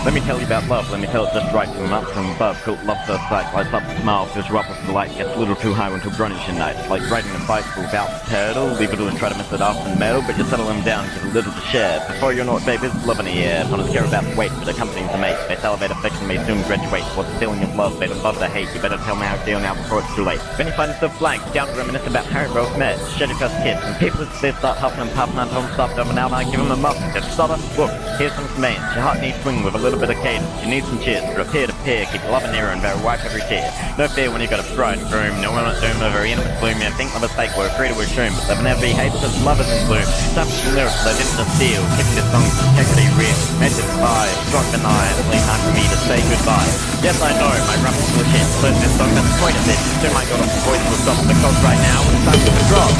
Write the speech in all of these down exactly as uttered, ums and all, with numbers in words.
Let me tell you about love, let me tell it just right from up from above. Cool love first sight, lights up the smile, fills you up with delight, gets a little too high until grunge your night. Like riding a bicycle without the pedal, leave it and try to miss it off in the middle, but you settle them down, give a little to share. Before you know it, babe, it's love in the air. Fun is care about the weight, but accompanying the mate. They salivate affection may soon graduate. What's the feeling of love, babe, above the hate? You better tell me how you feel now before it's too late. When you find yourself blank, down to reminisce about how you both met. Shed your first kiss, and people they start huffing and puffing and home stopped over now, I give them a muffin. Just stutter, look, here's some commands. Your heart needs swing with a little bit of cadence. You need some cheers, from peer to peer, keep love and air and very wipe every tear. No fear when you got a bride and groom, no one at doom, a very intimate gloom. You think love is fake, we're free to assume, but there will never be hate because love is in bloom. Some lyrics they didn't just steal, kicking the songs integrity real. Made it by, struck the night, only time for me to say goodbye. Yes, I know, my rap is full of shit, but this song that's the point of it. Soon my god, the voice will stop because right now it's time to drop.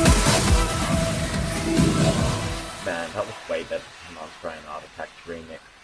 Man, that was way better than Australian Art Attack remix.